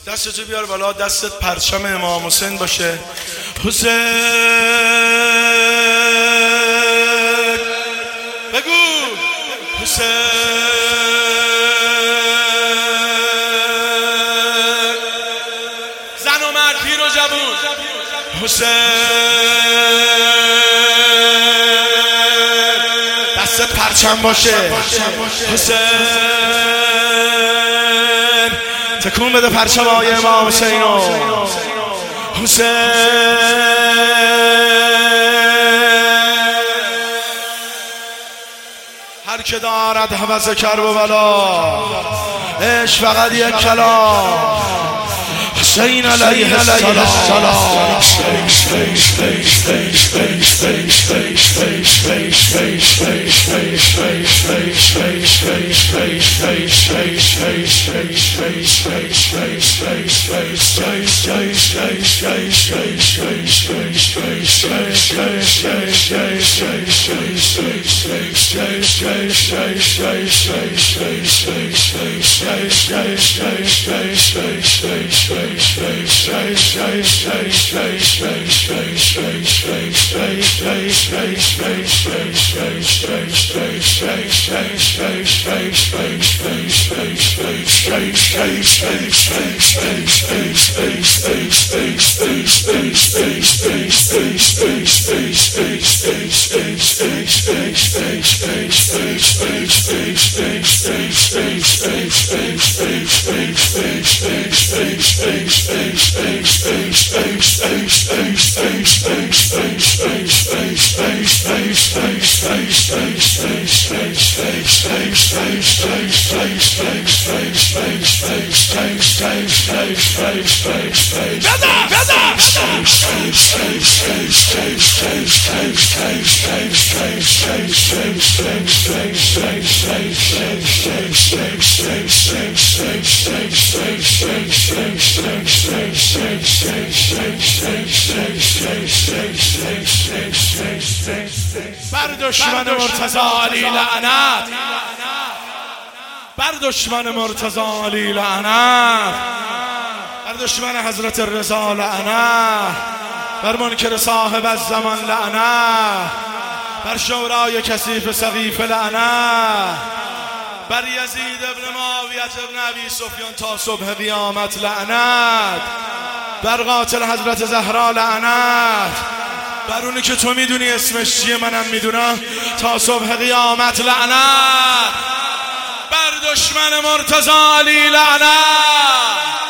دستتو بیار بالا، دستت پرچم امام حسین باشه. حسین بگو حسین زن و مرد پیر و جوون حسین دست پرچم باشه. حسین تکون بده پرچم های امام حسینو. حسین هر که دارد هوس کرب و بلا، عشق فقط یک کلام. حسین علیه السلام. بر دشمن مرتضی علی لعنت، بر دشمن مرتضی علی لعنت، بر دشمن حضرت رضا لعنت، بر منکر صاحب الزمان لعنت، بر شورای کثیف سقیف لعنت، بر یزید ابن معاویه ابن ابی سفیان تا صبح قیامت لعنت، بر قاتل حضرت زهرا لعنت، بر اونی که تو میدونی اسمش چیه منم میدونم تا صبح قیامت لعنت، بر دشمن مرتضی علی لعنت.